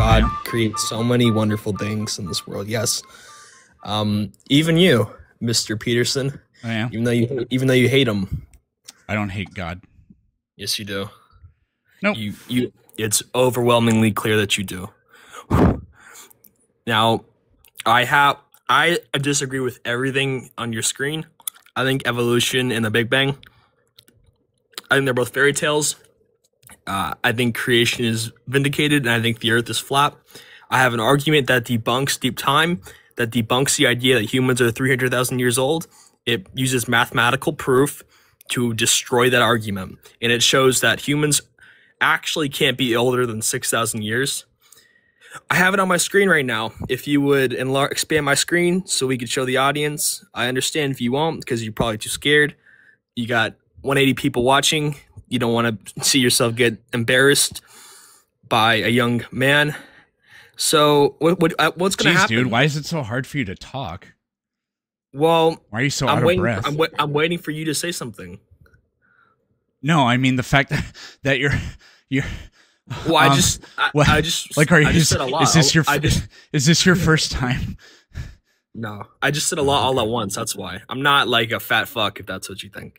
God creates so many wonderful things in this world. Yes. Even you, Mr. Peterson. I am. Even though you hate him. I don't hate God. Yes, you do. Nope. It's overwhelmingly clear that you do. Now, I disagree with everything on your screen. I think evolution and the Big Bang, I think they're both fairy tales. I think creation is vindicated, and I think the Earth is flat. I have an argument that debunks deep time, that debunks the idea that humans are 300,000 years old. It uses mathematical proof to destroy that argument, and it shows that humans actually can't be older than 6,000 years. I have it on my screen right now. If you would expand my screen so we could show the audience. I understand if you won't because you're probably too scared. You got 180 people watching. You don't want to see yourself get embarrassed by a young man. So what's going to happen? Dude, why is it so hard for you to talk? Well, why are you so out of breath? I'm waiting for you to say something. No, I mean the fact that you're. Well, I just like, are you? I just said a lot. Is this your first time? No, I just said a lot all at once. That's why I'm not like a fat fuck. If that's what you think.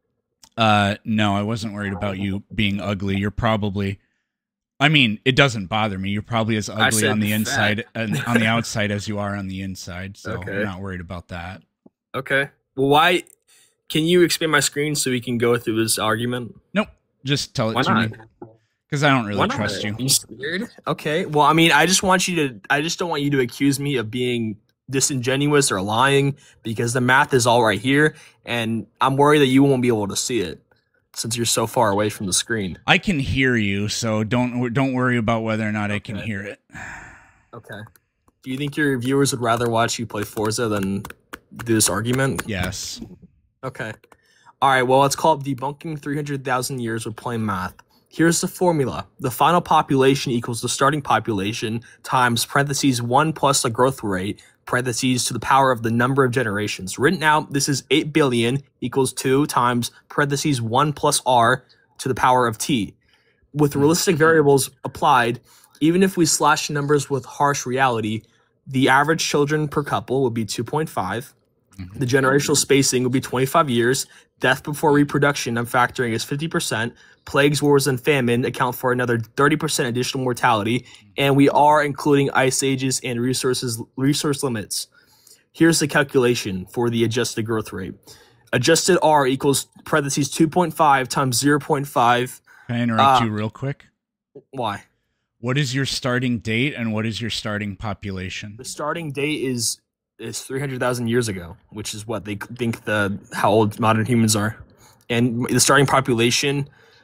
No, I wasn't worried about you being ugly. You're probably. I mean, it doesn't bother me. You're probably as ugly on the inside and on the outside as you are on the inside. So okay. I'm not worried about that. Okay. Well, why? Can you expand my screen so we can go through this argument? Nope. Just tell it to me. Because I don't really trust you. Are you scared? Okay. Well, I mean, I just don't want you to accuse me of being disingenuous or lying because the math is all right here, and I'm worried that you won't be able to see it since you're so far away from the screen. I can hear you, so don't worry about whether or not I can hear it. Okay. Do you think your viewers would rather watch you play Forza than do this argument? Yes. Okay. All right. Well, let's call it debunking 300,000 years with plain math. Here's the formula. The final population equals the starting population times parentheses 1 plus the growth rate, parentheses to the power of the number of generations. Written out, this is 8 billion equals 2 times parentheses 1 plus r to the power of t. With realistic variables applied, even if we slash numbers with harsh reality, the average children per couple would be 2.5. The generational spacing would be 25 years. Death before reproduction, I'm factoring, is 50%. Plagues, wars, and famine account for another 30% additional mortality. And we are including ice ages and resource limits. Here's the calculation for the adjusted growth rate. Adjusted R equals parentheses 2.5 times 0.5. Can I interrupt you real quick? Why? What is your starting date and what is your starting population? The starting date is 300,000 years ago, which is what they think how old modern humans are. And the starting population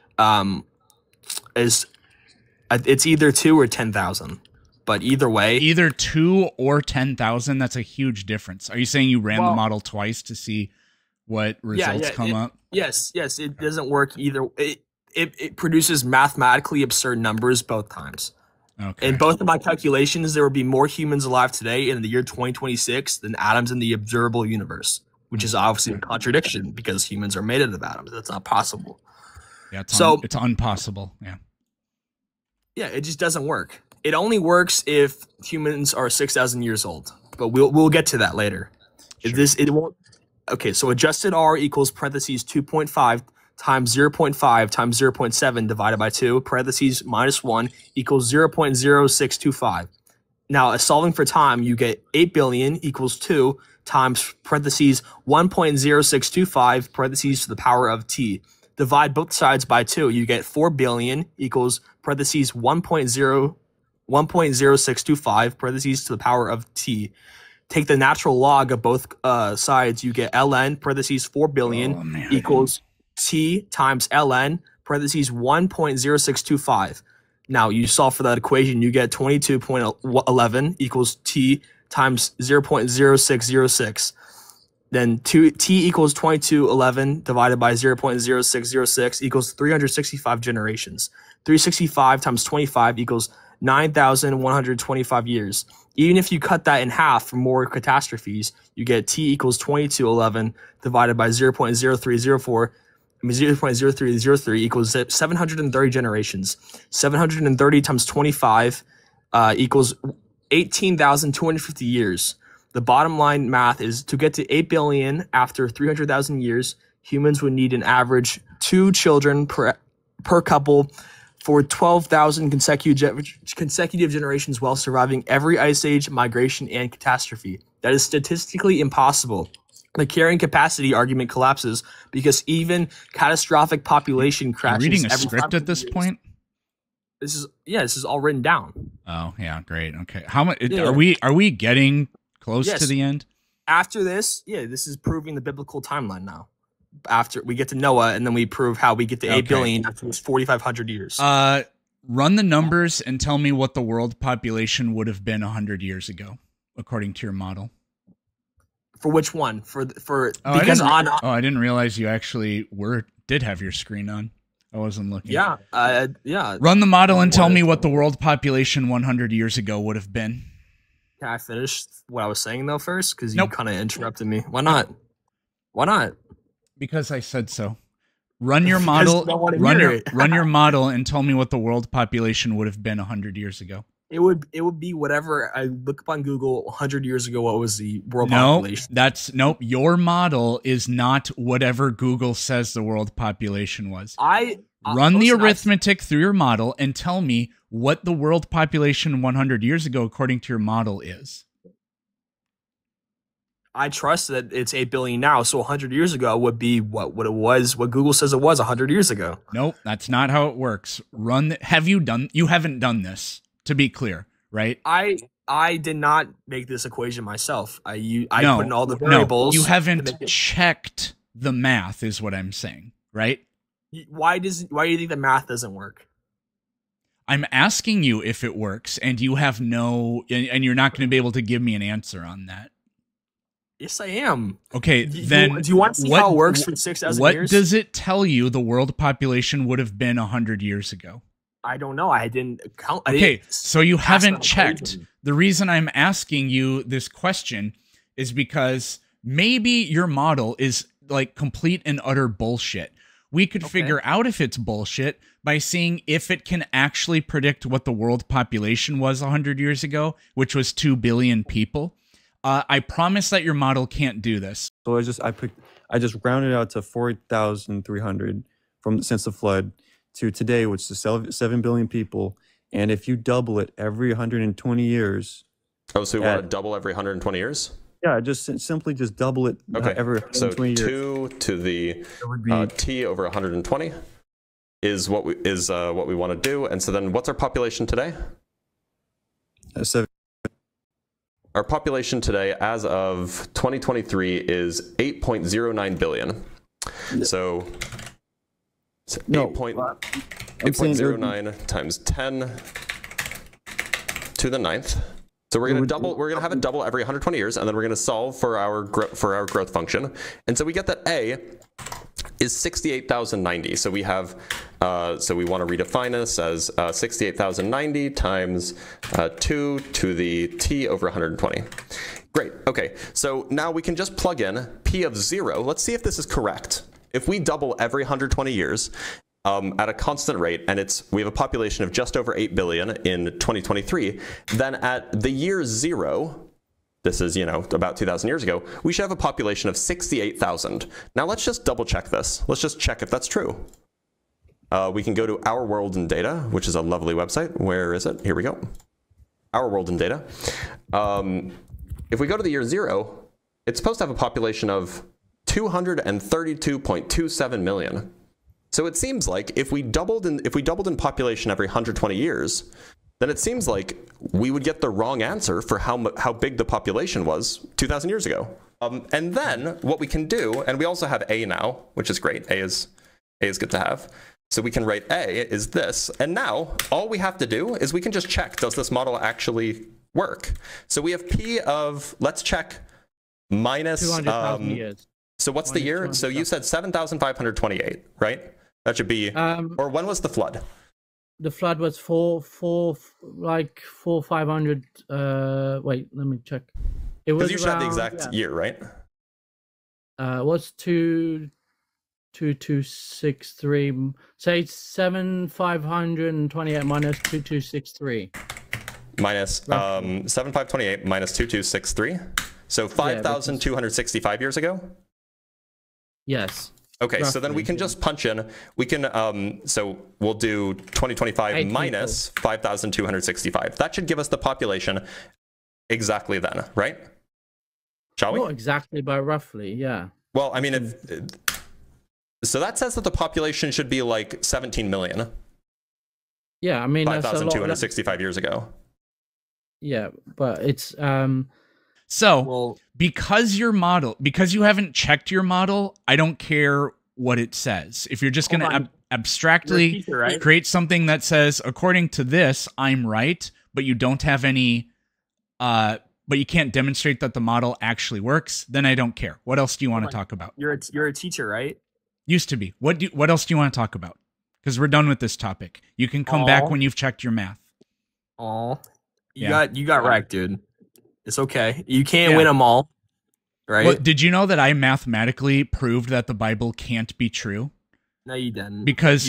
it's either 2 or 10,000. But either way, either 2 or 10,000, that's a huge difference. Are you saying you ran the model twice to see what results come up? Yes, it doesn't work either. It produces mathematically absurd numbers both times. Okay. In both of my calculations, there would be more humans alive today in the year 2026 than atoms in the observable universe, which is obviously a contradiction because humans are made out of atoms. That's not possible. Yeah, it's impossible. Yeah. Yeah, it just doesn't work. It only works if humans are 6,000 years old, but we'll get to that later. Sure. It won't. Okay, so adjusted R equals parentheses 2.5 times 0.5 times 0.7 divided by 2, parentheses minus 1 equals 0.0625. Now, as solving for time, you get 8 billion equals 2 times parentheses 1.0625, parentheses to the power of t. Divide both sides by 2, you get 4 billion equals parentheses 1.0625, parentheses to the power of t. Take the natural log of both sides, you get ln, parentheses 4 billion equals t times ln, parentheses 1.0625. Now, you solve for that equation, you get 22.11 equals t times 0.0606. Then t equals 2211 divided by 0.0606 equals 365 generations. 365 times 25 equals 9,125 years. Even if you cut that in half for more catastrophes, you get t equals 2211 divided by 0.0303 equals 730 generations. 730 times 25 equals 18,250 years. The bottom line math is to get to 8 billion after 300,000 years, humans would need an average 2 children per couple for 12,000 consecutive generations while surviving every ice age, migration, and catastrophe. That is statistically impossible. The carrying capacity argument collapses because even catastrophic population crashes. You're reading a script at this point? This is all written down. Oh yeah, great. Okay, how much are we getting close to the end? After this, this is proving the biblical timeline now. After we get to Noah, and then we prove how we get to 8 billion after 4,500 years. Run the numbers and tell me what the world population would have been 100 years ago, according to your model. For which one? I didn't realize you actually did have your screen on. I wasn't looking. Yeah. Run the model and tell me what the world population 100 years ago would have been. Can I finish what I was saying though first? Because you kind of interrupted me. Why not? Why not? Because I said so. Run your model. Run your model and tell me what the world population would have been 100 years ago. It would be whatever I look up on Google 100 years ago. What was the world population? Nope. Your model is not whatever Google says the world population was. Run the arithmetic through your model and tell me what the world population 100 years ago, according to your model, is. I trust that it's 8 billion now, so 100 years ago would be what it was, what Google says it was 100 years ago. Nope, that's not how it works. You haven't done this, to be clear, right? I did not make this equation myself. I put in all the variables. No, you haven't checked the math, is what I'm saying, right? Why do you think the math doesn't work? I'm asking you if it works, and you have and you're not going to be able to give me an answer on that. Yes, I am. Okay, then do you want to see how it works for 6,000 years? What does it tell you the world population would have been 100 years ago? I don't know. I didn't count. So you haven't checked. The reason I'm asking you this question is because maybe your model is like complete and utter bullshit. We could figure out if it's bullshit by seeing if it can actually predict what the world population was 100 years ago, which was 2 billion people. I promise that your model can't do this. So I just rounded out to 4,300 since the flood to today, which is 7 billion people. And if you double it every 120 years. Oh, so you want to double every 120 years? Yeah, simply double it every 120 years. So 2 to the t over 120 is what we want to do. And so then what's our population today? 7. Our population today, as of 2023, is 8.09 billion. So 8.09 times 10 to the 9th. So we're going to have it double every 120 years, and then we're going to solve for our growth function. And so we get that A is 68,090. So we have, so we want to redefine this as 68,090 times 2 to the t over 120. Great. Okay. So now we can just plug in p of 0. Let's see if this is correct. If we double every 120 years at a constant rate, and we have a population of just over 8 billion in 2023, then at the year 0, this is, about 2,000 years ago, we should have a population of 68,000. Now let's just double check this. Let's just check if that's true. We can go to Our World in Data, which is a lovely website. Where is it? Here we go. Our World in Data. If we go to the year 0, it's supposed to have a population of 232.27 million. So it seems like if we doubled in population every 120 years, then it seems like we would get the wrong answer for how big the population was 2,000 years ago. And then what we can do, and we also have A now, which is great. A is good to have. So we can write A is this. And now all we have to do is we can just check, does this model actually work? So we have P of, let's check, minus 200,000 years. So what's the year? So you said 7,528, right? That should be, or when was the flood? The flood was 500. Wait, let me check. It was you should have the exact year, right? It was 2263. Say 7,528 minus 2263. minus 7528 minus 2263. So 5,265 years ago? Yes. Okay, so then we can just punch in. We can, so we'll do 2025 minus 5,265. That should give us the population exactly then, right? Shall we? Not exactly, but roughly, yeah. Well, I mean, so that says that the population should be like 17 million. Yeah, I mean, 5,265 years ago. Yeah, but it's because you haven't checked your model, I don't care what it says. If you're just going to abstractly create something that says, according to this, I'm right, but you don't have any, but you can't demonstrate that the model actually works, then I don't care. What else do you want to talk about? You're a teacher, right? Used to be. What else do you want to talk about? Because we're done with this topic. You can come back when you've checked your math. You got wrecked, dude. It's okay. You can't win them all, right? Well, did you know that I mathematically proved that the Bible can't be true? No, you didn't. Because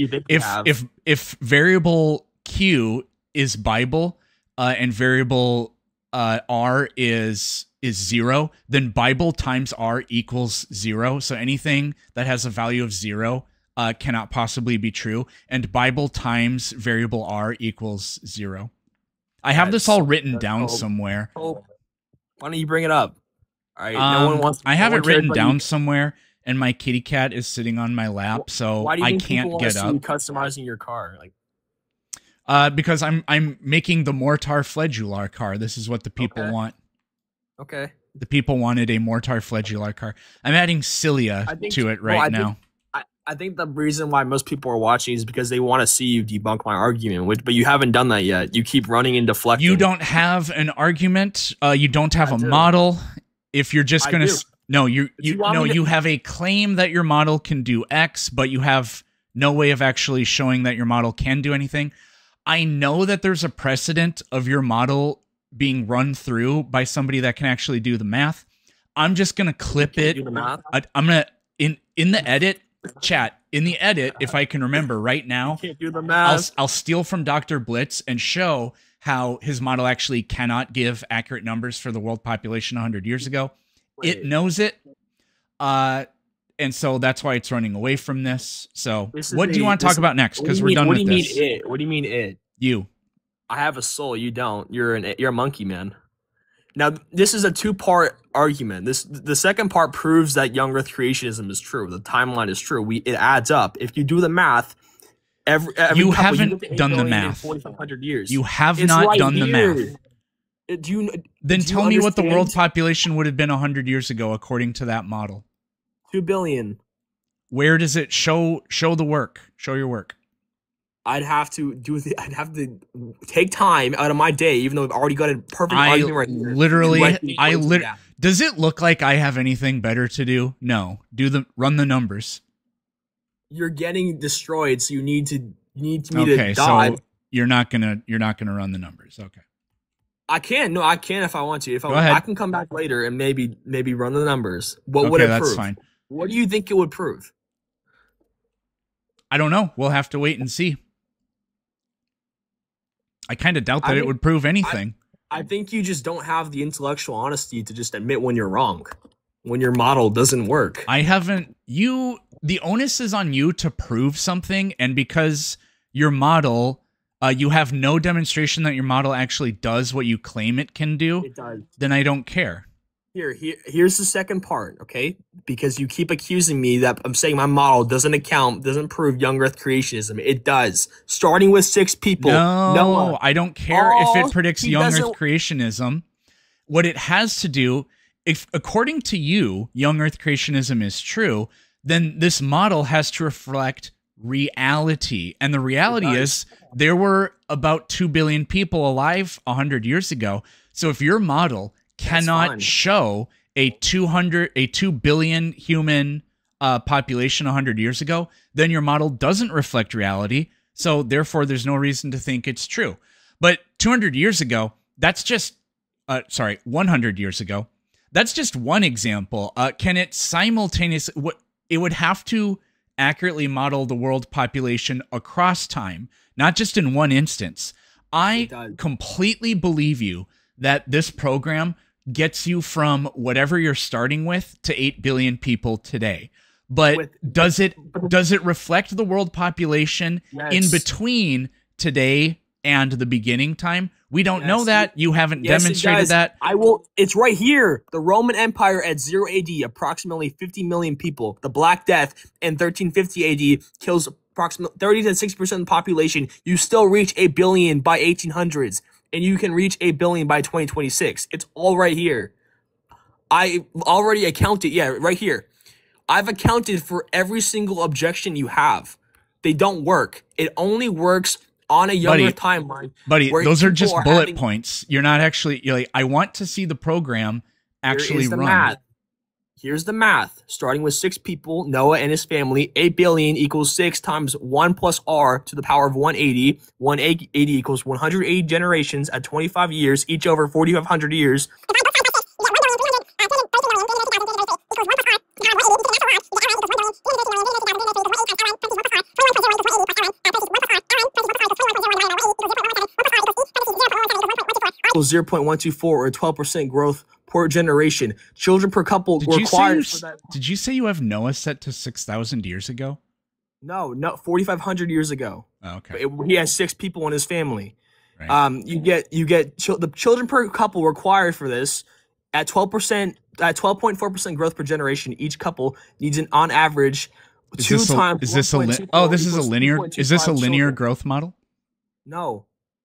if variable Q is Bible and variable R is 0, then Bible times R equals 0. So anything that has a value of 0 cannot possibly be true. And Bible times variable R equals 0. I have this all written down somewhere. Why don't you bring it up? All right, no one wants. I have it written down somewhere, and my kitty cat is sitting on my lap, so I can't get up. Customizing your car, like, because I'm making the Mortar Fledular car. This is what the people want. Okay. The people wanted a Mortar Fledular car. I'm adding Cilia to it right now. I think the reason why most people are watching is because they want to see you debunk my argument, but you haven't done that yet. You keep running and deflecting. You don't have an argument. You don't have a model. If you're just going to... No, you have a claim that your model can do X, but you have no way of actually showing that your model can do anything. I know that there's a precedent of your model being run through by somebody that can actually do the math. I'm just going to clip it. I'm going to... In the edit... Chat, in the edit, if I can remember right now, I'll steal from Dr. Blitz and show how his model actually cannot give accurate numbers for the world population 100 years ago. It knows it. And so that's why it's running away from this. So what do you want to talk about next? Because we're done with this. What do you mean it? You. I have a soul. You don't. You're a monkey, man. Now, this is a two-part argument. The second part proves that young Earth creationism is true. The timeline is true. It adds up. If you do the math, you haven't done the math. 4,500 years. You have not done the math. Then tell me what the world population would have been 100 years ago according to that model. 2 billion. Where does it show the work? Show your work. I'd have to take time out of my day, even though I've already got a perfect argument right here. Does it look like I have anything better to do? No. Run the numbers. You're getting destroyed, so you need me to die. So you're not gonna run the numbers. Okay. I can. No, I can if I want to. Go ahead. I can come back later and maybe run the numbers. What would it prove? That's fine. What do you think it would prove? I don't know. We'll have to wait and see. I kind of doubt that it would prove anything. I think you just don't have the intellectual honesty to just admit when you're wrong, when your model doesn't work. The onus is on you to prove something, and because your model, you have no demonstration that your model actually does what you claim it can do, then I don't care. Here's the second part, okay? Because you keep accusing me that I'm saying my model doesn't prove young Earth creationism. It does. Starting with 6 people. No, I don't care if it predicts young Earth creationism. What it has to do, if according to you, young Earth creationism is true, then this model has to reflect reality. And the reality is there were about 2 billion people alive 100 years ago. So if your model cannot show a 2 billion human population 100 years ago, then your model doesn't reflect reality. So therefore, there's no reason to think it's true. But 200 years ago, that's just 100 years ago, that's just one example. Can it simultaneously? It would have to accurately model the world population across time, not just in one instance. I completely believe you that this program gets you from whatever you're starting with to 8 billion people today. But does it reflect the world population in between today and the beginning time? We don't know that. You haven't demonstrated that. It's right here. The Roman Empire at 0 AD, approximately 50 million people. The Black Death in 1350 AD kills approximately 30 to 60% of the population. You still reach 8 billion by 1800s, and you can reach 8 billion by 2026. It's all right here. I already accounted. Yeah, right here. I've accounted for every single objection you have. They don't work. It only works on a younger timeline. Buddy, those are just bullet points. You're not actually, you're like, I want to see the program actually run. Math. Here's the math. Starting with 6 people, Noah and his family, 8 billion equals 6 times 1 plus r to the power of 180. 180 equals 180 generations at 25 years, each over 4,500 years. 0.124 or 12% growth per generation. Children per couple required for that. Did you say you have Noah set to 6,000 years ago? No, 4,500 years ago. Oh, okay. He has 6 people in his family. Right. You get the children per couple required for this at 12%, at 12.4% growth per generation. Each couple needs an on average Is this a linear growth model? No.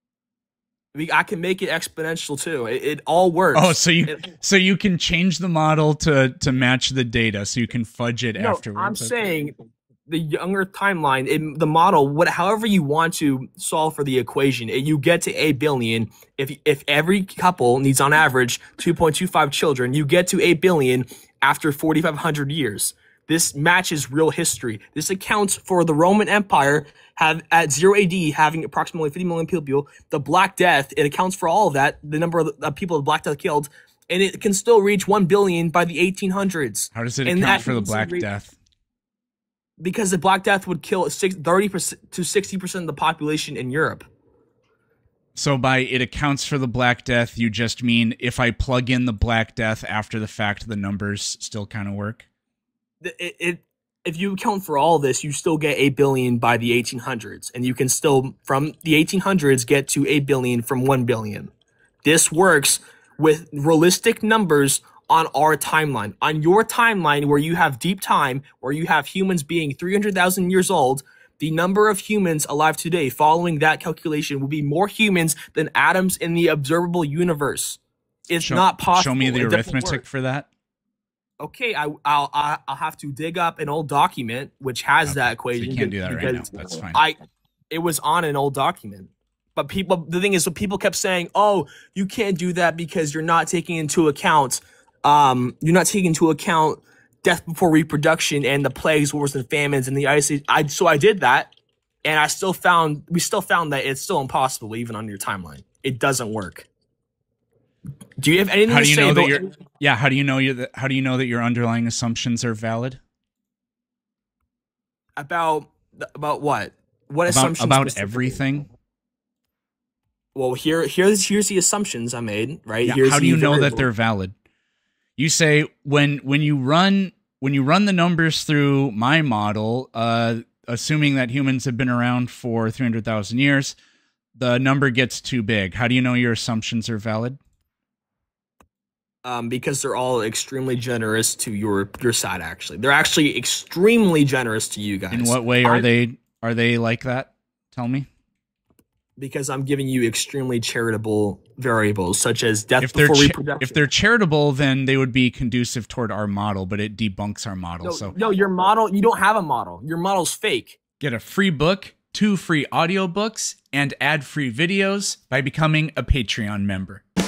I can make it exponential too. It all works. Oh, so you can change the model to match the data, so you can fudge it afterwards. I'm saying the younger timeline, the model, however you want to solve for the equation, you get to 8 billion. If every couple needs on average 2.25 children, you get to 8 billion after 4,500 years. This matches real history. This accounts for the Roman Empire at 0 AD having approximately 50 million people. The Black Death, it accounts for all of that, the number of people the Black Death killed, and it can still reach 1 billion by the 1800s. How does it account for the Black Death? Because the Black Death would kill 30% to 60% of the population in Europe. So by it accounts for the Black Death, you just mean if I plug in the Black Death after the fact, the numbers still kind of work? If you account for all this, you still get 8 billion by the 1800s, and you can still, from the 1800s, get to 8 billion from 1 billion. This works with realistic numbers on our timeline. On your timeline, where you have deep time, where you have humans being 300,000 years old, the number of humans alive today, following that calculation, will be more humans than atoms in the observable universe. It's not possible. Show me the arithmetic for that. Okay, I'll have to dig up an old document which has that equation. So you can't do that right now. That's fine. It was on an old document, but the thing is, people kept saying, "Oh, you can't do that because you're not taking into account, death before reproduction and the plagues, wars, and famines and the ice age." So I did that, and we still found that it's still impossible even on your timeline. It doesn't work. Do you have anything to say about how do you know that your underlying assumptions are valid? About what? What assumptions? About everything? Well, here's the assumptions I made, right? Yeah, how do you know that they're valid? You say when you run the numbers through my model, assuming that humans have been around for 300,000 years, the number gets too big. How do you know your assumptions are valid? Because they're all extremely generous to your side. Actually, they're actually extremely generous to you guys. In what way are they like that? Tell me. Because I'm giving you extremely charitable variables, such as death before reproduction. If they're charitable, then they would be conducive toward our model, but it debunks our model. No, your model, you don't have a model. Your model's fake. Get a free book, 2 free audiobooks, and ad-free videos by becoming a Patreon member.